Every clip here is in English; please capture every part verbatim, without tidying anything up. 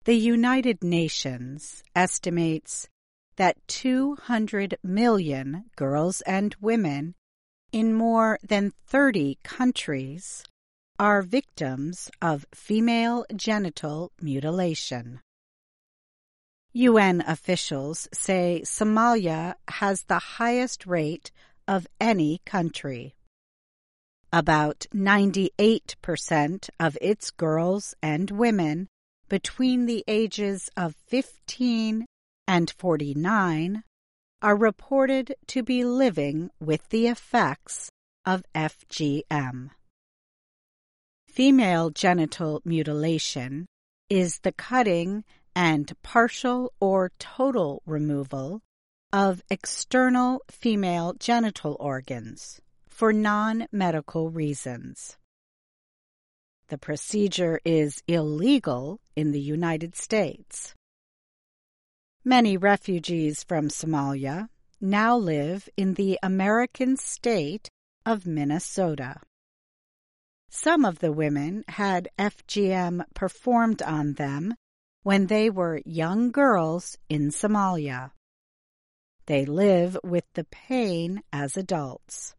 The United Nations estimates that two hundred million girls and women in more than thirty countries are victims of female genital mutilation. U N officials say Somalia has the highest rate of any country. About ninety-eight percent of its girls and women between the ages of fifteen and forty-nine are reported to be living with the effects of F G M. Female genital mutilation is the cutting and partial or total removal of external female genital organs for non-medical reasons. The procedure is illegal in the United States. Many refugees from Somalia now live in the American state of Minnesota. Some of the women had F G M performed on them when they were young girls in Somalia. They live with the pain as adults.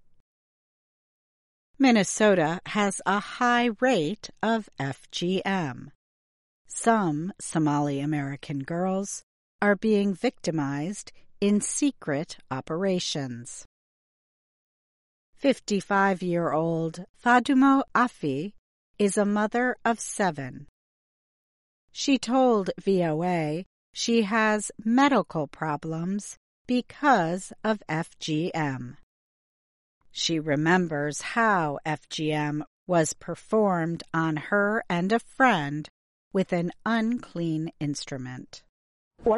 Minnesota has a high rate of F G M. Some Somali American girls are being victimized in secret operations. fifty-five-year-old Fadumo Afi is a mother of seven. She told V O A she has medical problems because of F G M. She remembers how F G M was performed on her and a friend with an unclean instrument. We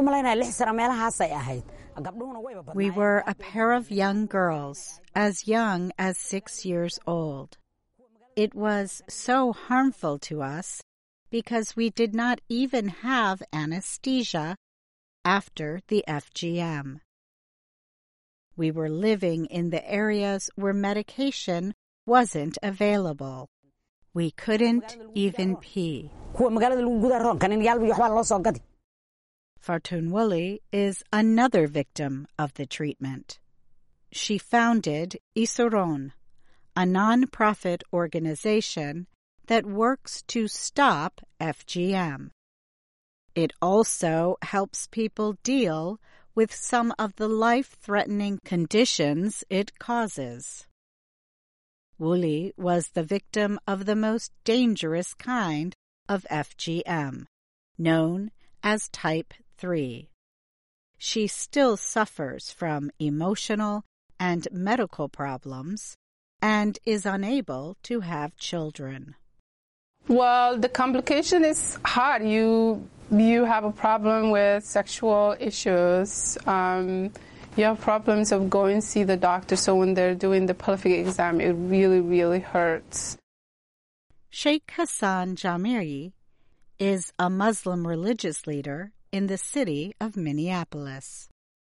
were a pair of young girls, as young as six years old. It was so harmful to us because we did not even have anesthesia after the F G M. We were living in the areas where medication wasn't available. We couldn't even pee. Fartunwuli is another victim of the treatment. She founded Isuron, a non-profit organization that works to stop F G M. It also helps people deal with some of the life-threatening conditions it causes. Wuli was the victim of the most dangerous kind of F G M, known as type three. She still suffers from emotional and medical problems and is unable to have children. Well, the complication is hard. You you have a problem with sexual issues. Um, you have problems of going to see the doctor, so when they're doing the pelvic exam, it really, really hurts. Sheikh Hassan Jamiri is a Muslim religious leader in the city of Minneapolis.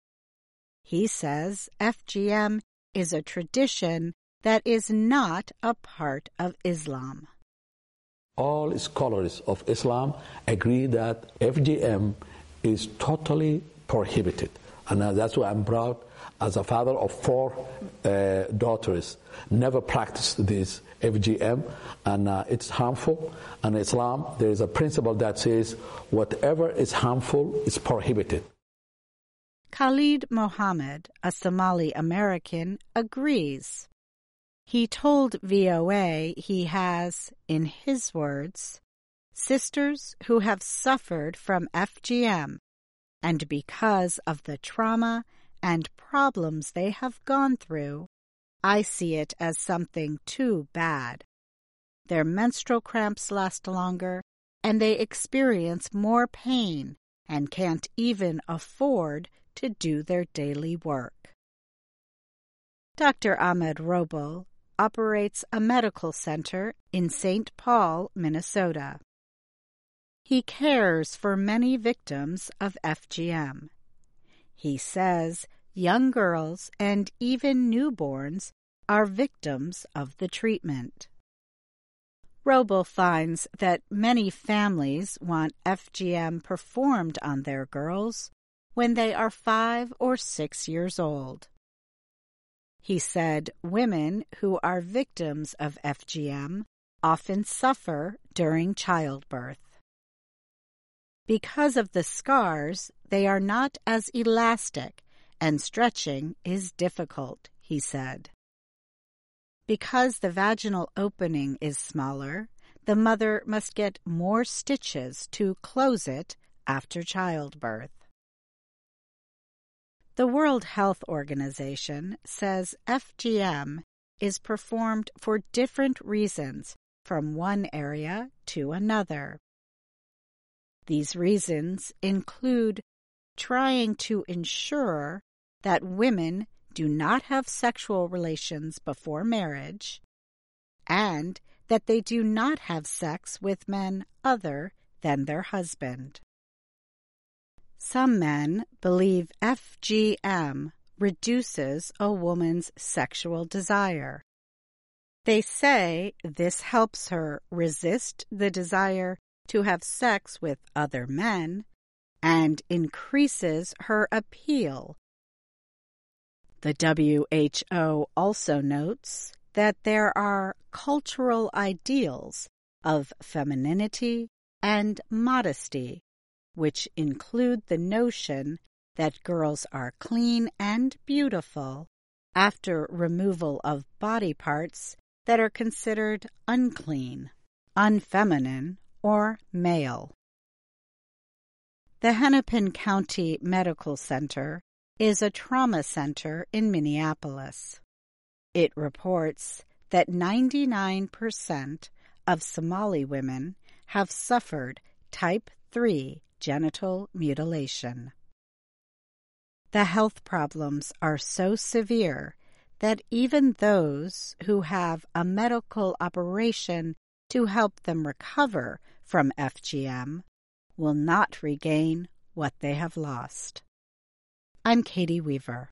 He says F G M is a tradition that is not a part of Islam. All scholars of Islam agree that F G M is totally prohibited. And that's why I'm proud, as a father of four uh, daughters, never practiced this F G M, and uh, it's harmful. And in Islam, there is a principle that says whatever is harmful is prohibited. Khalid Mohammed, a Somali American, agrees. He told V O A he has, in his words, sisters who have suffered from F G M, and because of the trauma and problems they have gone through, I see it as something too bad. Their menstrual cramps last longer, and they experience more pain and can't even afford to do their daily work. Doctor Ahmed Robo operates a medical center in Saint Paul, Minnesota. He cares for many victims of F G M. He says young girls and even newborns are victims of the treatment. Roble finds that many families want F G M performed on their girls when they are five or six years old. He said women who are victims of F G M often suffer during childbirth. Because of the scars, they are not as elastic, and stretching is difficult, he said. Because the vaginal opening is smaller, the mother must get more stitches to close it after childbirth. The World Health Organization says F G M is performed for different reasons from one area to another. These reasons include trying to ensure that women do not have sexual relations before marriage, and that they do not have sex with men other than their husband. Some men believe F G M reduces a woman's sexual desire. They say this helps her resist the desire to have sex with other men and increases her appeal. The W H O also notes that there are cultural ideals of femininity and modesty, which include the notion that girls are clean and beautiful after removal of body parts that are considered unclean, unfeminine, or male. The Hennepin County Medical Center is a trauma center in Minneapolis. It reports that ninety-nine percent of Somali women have suffered type three genital mutilation. The health problems are so severe that even those who have a medical operation to help them recover from F G M will not regain what they have lost. I'm Katie Weaver.